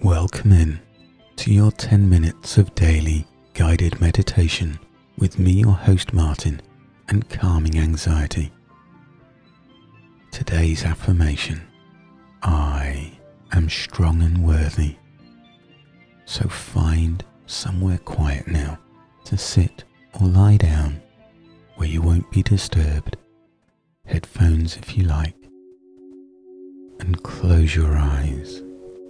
Welcome in to your 10 minutes of daily guided meditation with me, your host Martin, and calming anxiety. Today's affirmation: I am strong and worthy. So find somewhere quiet now to sit or lie down where you won't be disturbed, headphones if you like, and close your eyes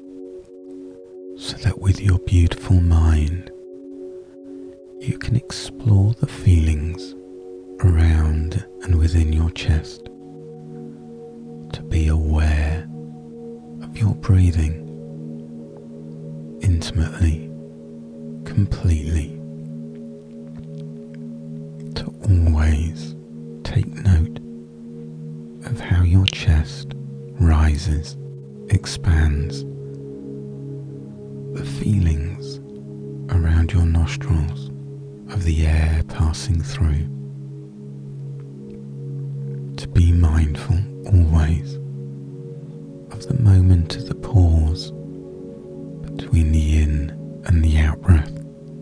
so that with your beautiful mind you can explore the feelings around and within your chest, to be aware of your breathing intimately, completely, to always take note of how your chest rises, expands, the feelings around your nostrils of the air passing through, to be mindful always of the moment of the pause between the in and the out breath.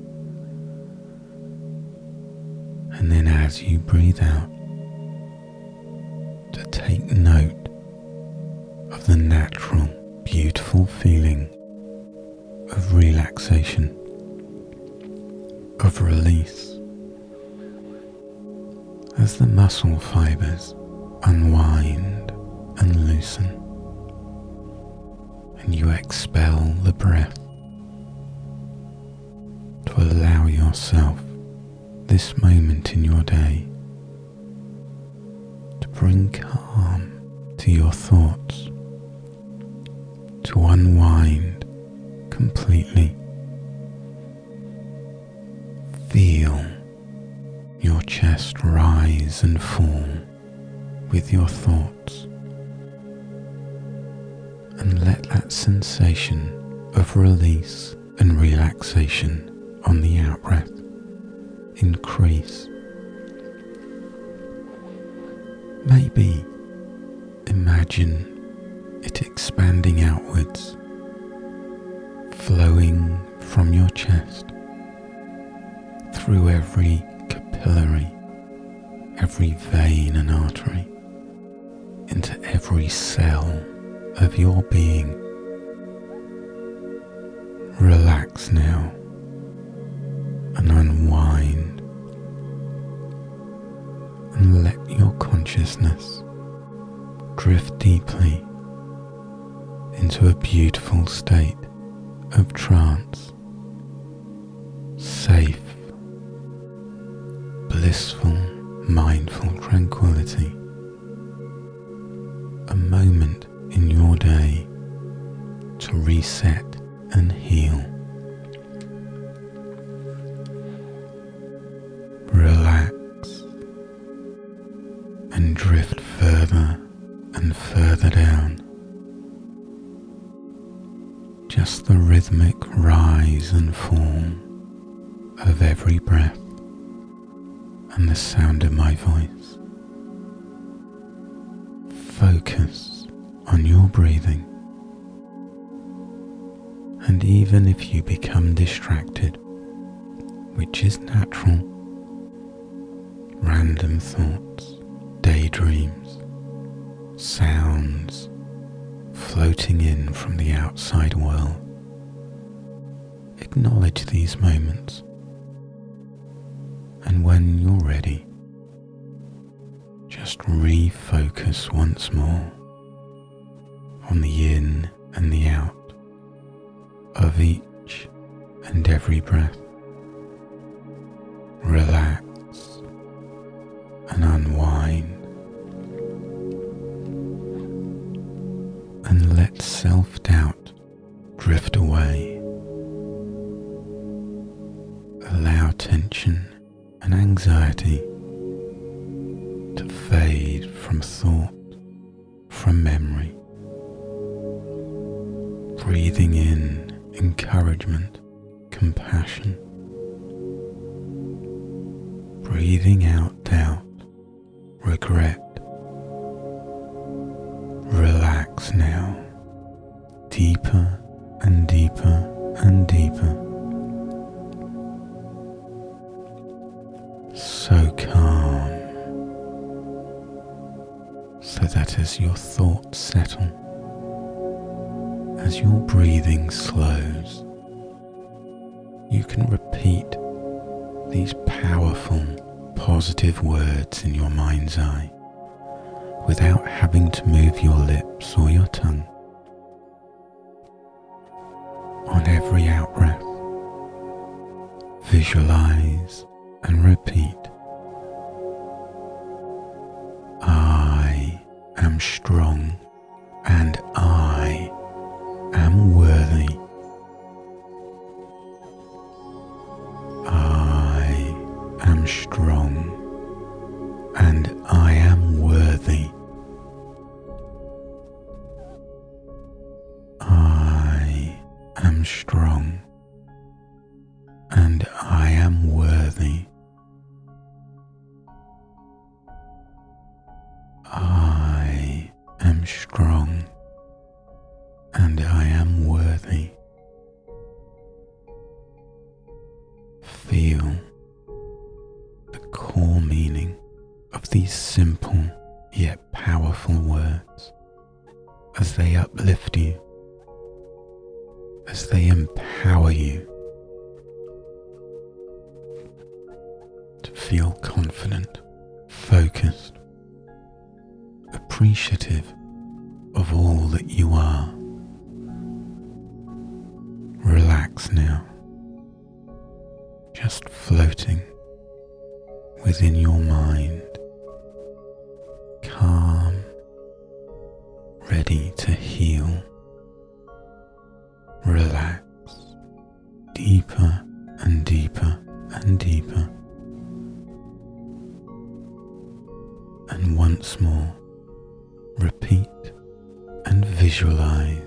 And then as you breathe out, to take note of the natural, beautiful feeling of relaxation, of release, as the muscle fibers unwind and loosen, and you expel the breath to allow yourself this moment in your day to bring calm to your thoughts, to unwind completely. Feel your chest rise and fall with your thoughts, and let that sensation of release and relaxation on the out-breath increase. Maybe imagine it expanding outwards, flowing from your chest through every capillary, every vein and artery, into every cell of your being. Relax now and unwind, and let your consciousness drift deeply into a beautiful state of trance, safe, blissful, mindful tranquility, a moment in your day to reset and heal. Relax and drift further and further down. Just the rhythmic rise and fall of every breath and the sound of my voice. Focus on your breathing, and even if you become distracted, which is natural, random thoughts, daydreams, sounds floating in from the outside world, acknowledge these moments, and when you're ready, just refocus once more on the in and the out of each and every breath. Relax and unwind, and let self-doubt drift away. Allow tension and anxiety to fade from thought, from memory. Breathing in encouragement, compassion. Breathing out doubt, regret. Relax now, deeper and deeper and deeper. So calm, so that as your thoughts settle, as your breathing slows, you can repeat these powerful, positive words in your mind's eye without having to move your lips or your tongue. On every out-breath, visualize and repeat, I am strong and I am worthy. I am strong and I am worthy. I am strong and I am worthy. I am strong and I am worthy. Feel the core meaning of these simple yet powerful words as they uplift you, as they empower you to feel confident, focused, appreciative of all that you are. Relax now, just floating within your mind, calm, ready to heal. Relax deeper and deeper and deeper. And once more, repeat and visualize.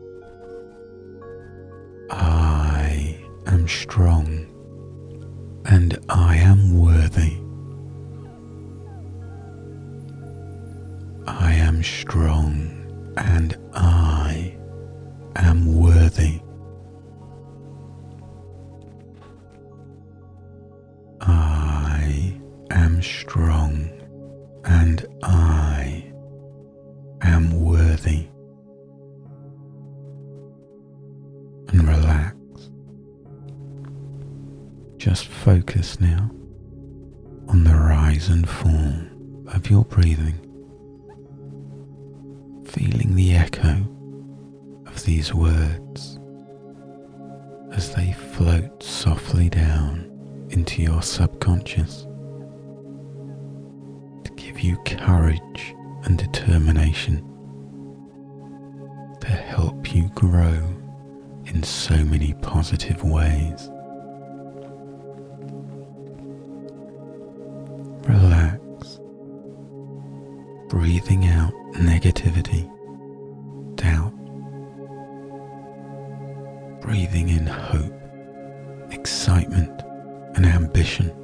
I am strong and I am worthy. I am strong and I am worthy. I am strong and I am worthy. And relax. Just focus now on the rise and fall of your breathing, feeling the echo of these words as they float softly down into your subconscious to give you courage and determination to help you grow in so many positive ways. Relax, breathing out negativity, doubt, breathing in hope, excitement, and ambition.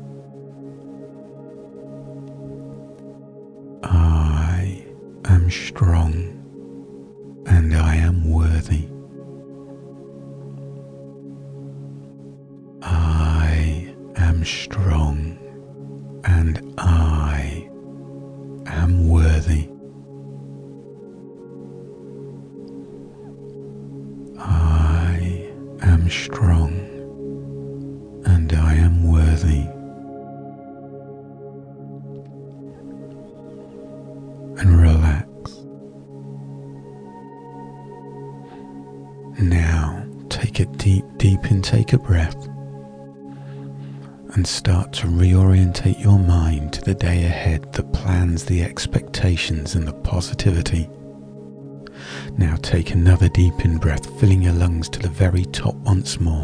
I am strong and I am worthy. I am strong and I am worthy. I am strong and I am worthy. And relax. Now take a deep intake of breath and start to reorientate your mind to the day ahead, the plans, the expectations and the positivity. Now take another deep in breath, filling your lungs to the very top once more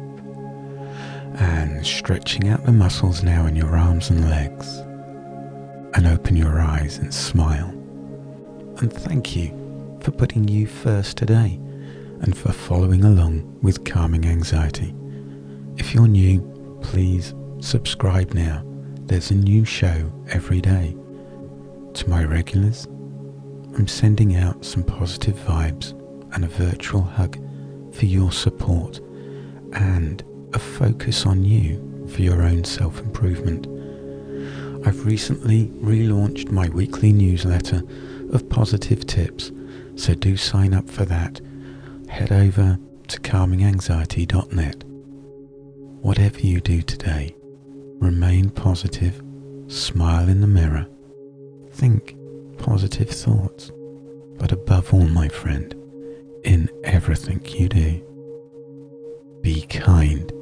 and stretching out the muscles now in your arms and legs, and open your eyes and smile. And thank you for putting you first today and for following along with Calming Anxiety. If you're new, please subscribe now. There's a new show every day. To my regulars, I'm sending out some positive vibes and a virtual hug for your support and a focus on you for your own self-improvement. I've recently relaunched my weekly newsletter of positive tips, so do sign up for that. Head over to calminganxiety.net. Whatever you do today, remain positive, smile in the mirror, think positive thoughts, but above all, my friend, in everything you do, be kind